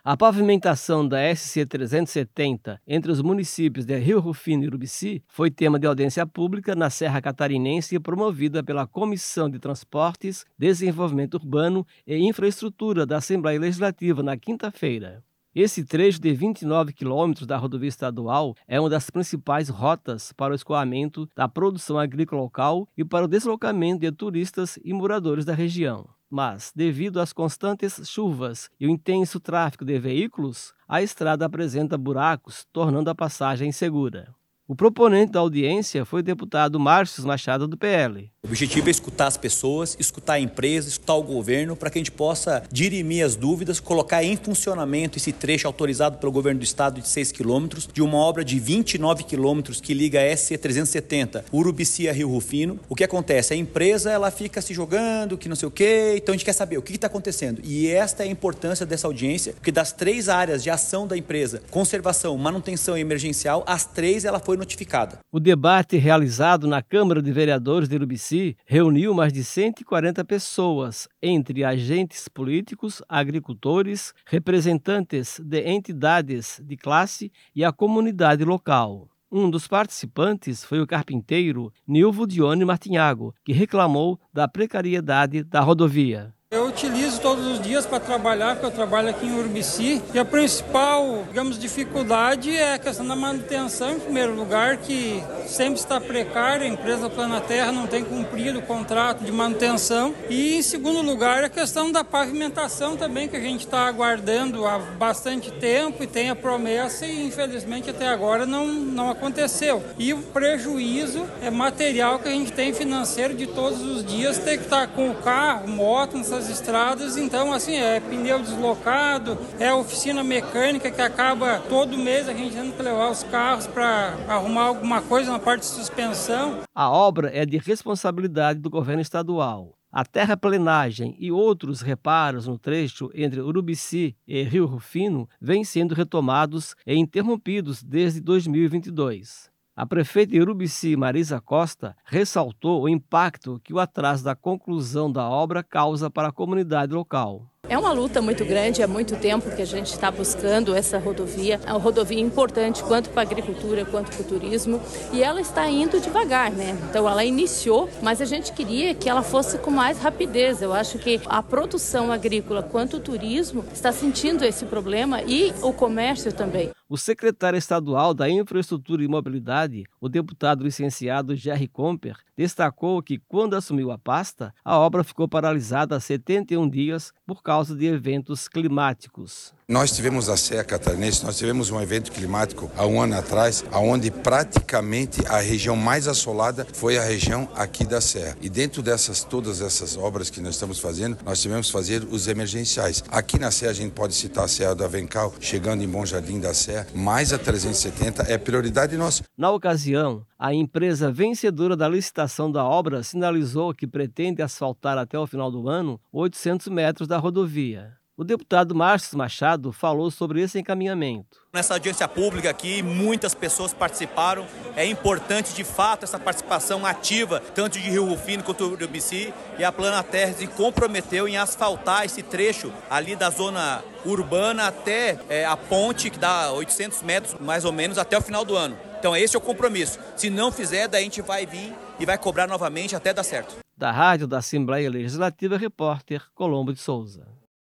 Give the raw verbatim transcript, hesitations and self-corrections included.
A pavimentação da S C trezentos e setenta entre os municípios de Rio Rufino e Urubici foi tema de audiência pública na Serra Catarinense promovida pela Comissão de Transportes, Desenvolvimento Urbano e Infraestrutura da Assembleia Legislativa na quinta-feira. Esse trecho de vinte e nove quilômetros da rodovia estadual é uma das principais rotas para o escoamento da produção agrícola local e para o deslocamento de turistas e moradores da região. Mas, devido às constantes chuvas e o intenso tráfego de veículos, a estrada apresenta buracos, tornando a passagem insegura. O proponente da audiência foi o deputado Márcio Machado, do P L. O objetivo é escutar as pessoas, escutar a empresa, escutar o governo, para que a gente possa dirimir as dúvidas, colocar em funcionamento esse trecho autorizado pelo governo do estado de seis quilômetros, de uma obra de vinte e nove quilômetros que liga a S C trezentos e setenta, Urubici a Rio Rufino. O que acontece? A empresa ela fica se jogando, que não sei o quê, então a gente quer saber o que está acontecendo. E esta é a importância dessa audiência, porque das três áreas de ação da empresa, conservação, manutenção e emergencial, as três ela foi notificada. O debate realizado na Câmara de Vereadores de Urubici reuniu mais de cento e quarenta pessoas, entre agentes políticos, agricultores, representantes de entidades de classe e a comunidade local. Um dos participantes foi o carpinteiro Nilvo Dione Martinhago, que reclamou da precariedade da rodovia. Eu utilizo todos os dias para trabalhar, porque eu trabalho aqui em Urubici, e a principal, digamos, dificuldade é a questão da manutenção, em primeiro lugar, que sempre está precária, a empresa Planaterra não tem cumprido o contrato de manutenção, e em segundo lugar a questão da pavimentação também, que a gente está aguardando há bastante tempo e tem a promessa e infelizmente até agora não, não aconteceu. E o prejuízo é material que a gente tem financeiro de todos os dias, ter que estar com o carro, moto, nessas estradas, então assim, é pneu deslocado, é oficina mecânica que acaba todo mês a gente tendo que levar os carros para arrumar alguma coisa na parte de suspensão. A obra é de responsabilidade do governo estadual. A terraplenagem e outros reparos no trecho entre Urubici e Rio Rufino vêm sendo retomados e interrompidos desde dois mil e vinte e dois. A prefeita de Urubici, Marisa Costa, ressaltou o impacto que o atraso da conclusão da obra causa para a comunidade local. É uma luta muito grande, há muito tempo que a gente está buscando essa rodovia. É uma rodovia importante quanto para a agricultura, quanto para o turismo. E ela está indo devagar, né? Então ela iniciou, mas a gente queria que ela fosse com mais rapidez. Eu acho que a produção agrícola quanto o turismo está sentindo esse problema e o comércio também. O secretário estadual da Infraestrutura e Mobilidade, o deputado licenciado Jerry Comper, destacou que, quando assumiu a pasta, a obra ficou paralisada há setenta e um dias por causa de eventos climáticos. Nós tivemos a Serra Catarinense, nós tivemos um evento climático há um ano atrás, onde praticamente a região mais assolada foi a região aqui da Serra. E dentro dessas todas essas obras que nós estamos fazendo, nós tivemos que fazer os emergenciais. Aqui na Serra a gente pode citar a Serra do Avencal, chegando em Bom Jardim da Serra, mais a trezentos e setenta é prioridade nossa. Na ocasião, a empresa vencedora da licitação da obra sinalizou que pretende asfaltar até o final do ano oitocentos metros da rodovia. O deputado Márcio Machado falou sobre esse encaminhamento. Nessa audiência pública aqui, muitas pessoas participaram. É importante, de fato, essa participação ativa, tanto de Rio Rufino quanto do Urubici. E a Planaterra se comprometeu em asfaltar esse trecho ali da zona urbana até é, a ponte, que dá oitocentos metros, mais ou menos, até o final do ano. Então esse é o compromisso. Se não fizer, daí a gente vai vir e vai cobrar novamente até dar certo. Da Rádio da Assembleia Legislativa, repórter Colombo de Souza.